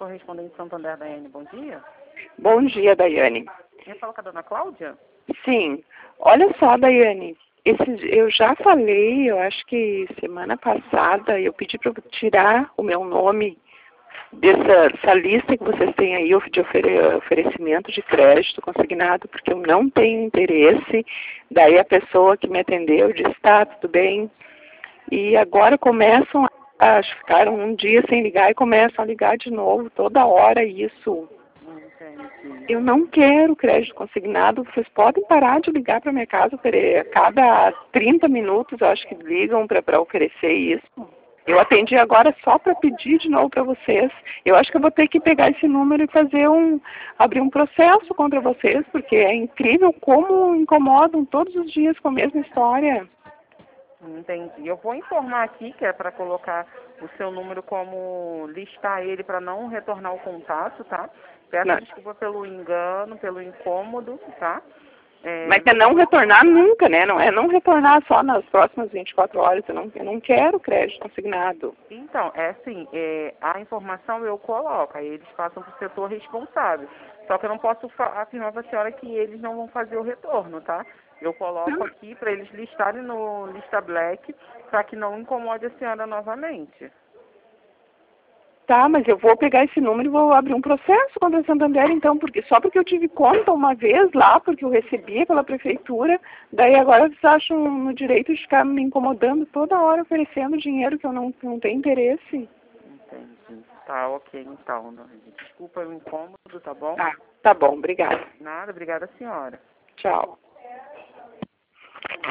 correspondente Santander, Daiane, bom dia. Bom dia, Daiane. Eu falo com a dona Cláudia? Sim. Olha só, Daiane, eu já falei, eu acho que semana passada, eu pedi para tirar o meu nome dessa lista que vocês têm aí de oferecimento de crédito consignado, porque eu não tenho interesse. Daí a pessoa que me atendeu disse, tá, tudo bem. E agora começam ficaram um dia sem ligar e começam a ligar de novo, toda hora isso. Entendi. Eu não quero crédito consignado, vocês podem parar de ligar para minha casa, a cada 30 minutos eu acho que ligam para oferecer isso. Eu atendi agora só para pedir de novo para vocês. Eu acho que eu vou ter que pegar esse número e abrir um processo contra vocês, porque é incrível como incomodam todos os dias com a mesma história. Entendi. Eu vou informar aqui que é para colocar o seu número como listar ele para não retornar o contato, tá? Peço desculpa pelo engano, pelo incômodo, tá? Mas é não retornar nunca, né? Não é não retornar só nas próximas 24 horas. Eu não quero crédito consignado. Então, é assim, a informação eu coloco, aí eles passam para o setor responsável. Só que eu não posso afirmar para a senhora que eles não vão fazer o retorno, tá? Eu coloco aqui para eles listarem no lista black, para que não incomode a senhora novamente. Tá, mas eu vou pegar esse número e vou abrir um processo contra a Santander, então, só porque eu tive conta uma vez lá, porque eu recebia pela prefeitura, daí agora vocês acham no direito de ficar me incomodando toda hora oferecendo dinheiro que eu não tenho interesse. Entendi. Tá, ok, então. Desculpa o incômodo, tá bom? Tá bom, obrigada. Nada, obrigada, senhora. Tchau.